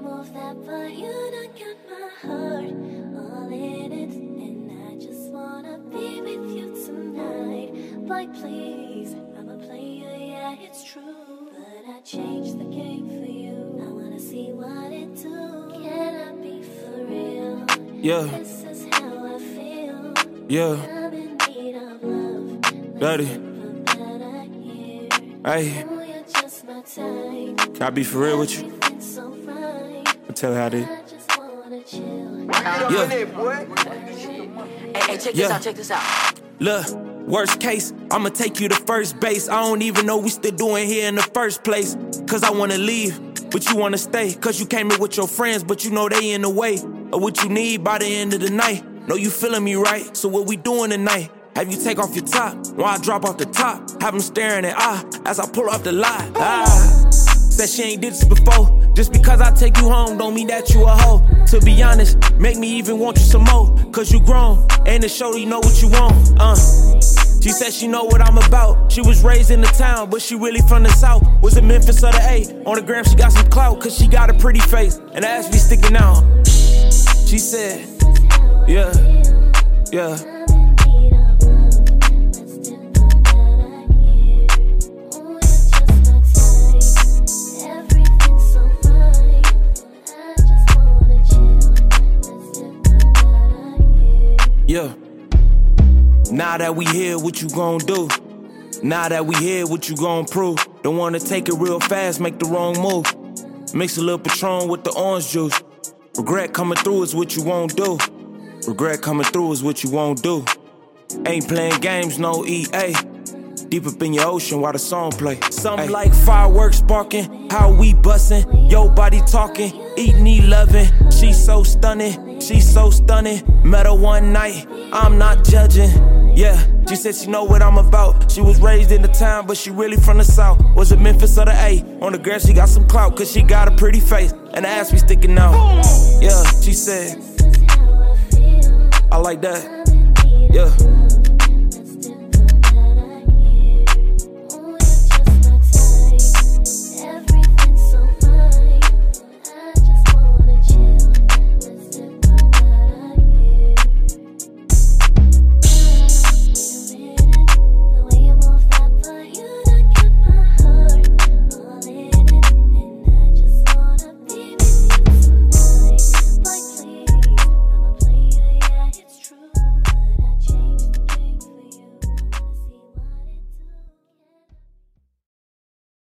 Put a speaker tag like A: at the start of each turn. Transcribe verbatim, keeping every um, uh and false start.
A: move that but you done got my heart all in it, and I just wanna be with you tonight. Like please, I'm a player, yeah it's true, but I changed the game for you. I wanna see what it do. Can I be for real?
B: Yeah.
A: This is how I feel.
B: Yeah.
A: I'm in need of love.
B: Daddy. Hey.
A: Oh, you're just my type.
B: Can I be for real with you?
A: Everything's so right.
B: I'll tell you how it is.
A: I just wanna chill.
B: Yeah.
C: Hey, hey, check
B: Yeah.
C: this out, check this out.
B: Look, worst case, I'ma take you to first base. I don't even know we still doing here in the first place. Cause I wanna leave, but you wanna stay. Cause you came in with your friends, but you know they in the way of what you need by the end of the night. Know you feeling me right, so what we doing tonight? Have you take off your top, while I drop off the top. Have them staring at ah, as I pull off the lot. Ah, said she ain't did this before. Just because I take you home don't mean that you a hoe. To be honest, make me even want you some more. Cause you grown, and the show you know what you want. Uh, she said she know what I'm about. She was raised in the town, but she really from the south. Was in Memphis or the A. On the gram she got some clout, cause she got a pretty face, and her ass be sticking out. She said, yeah, yeah. Yeah. Now that we here, what you gon' do? Now that we here, what you gon' prove? Don't wanna take it real fast, make the wrong move. Mix a little Patron with the orange juice. Regret coming through is what you won't do. Regret coming through is what you won't do. Ain't playing games, no E A. Deep up in your ocean while the song play. Something ay. Like fireworks sparking, how we bustin', your body talking, eating, e loving. She so stunning, she so stunning. Met her one night, I'm not judging. Yeah, she said she know what I'm about. She was raised in the town, but she really from the south. Was it Memphis or the A? On the girl, she got some clout, cause she got a pretty face, and the ass be sticking out. Yeah, she said, I like that. Yeah.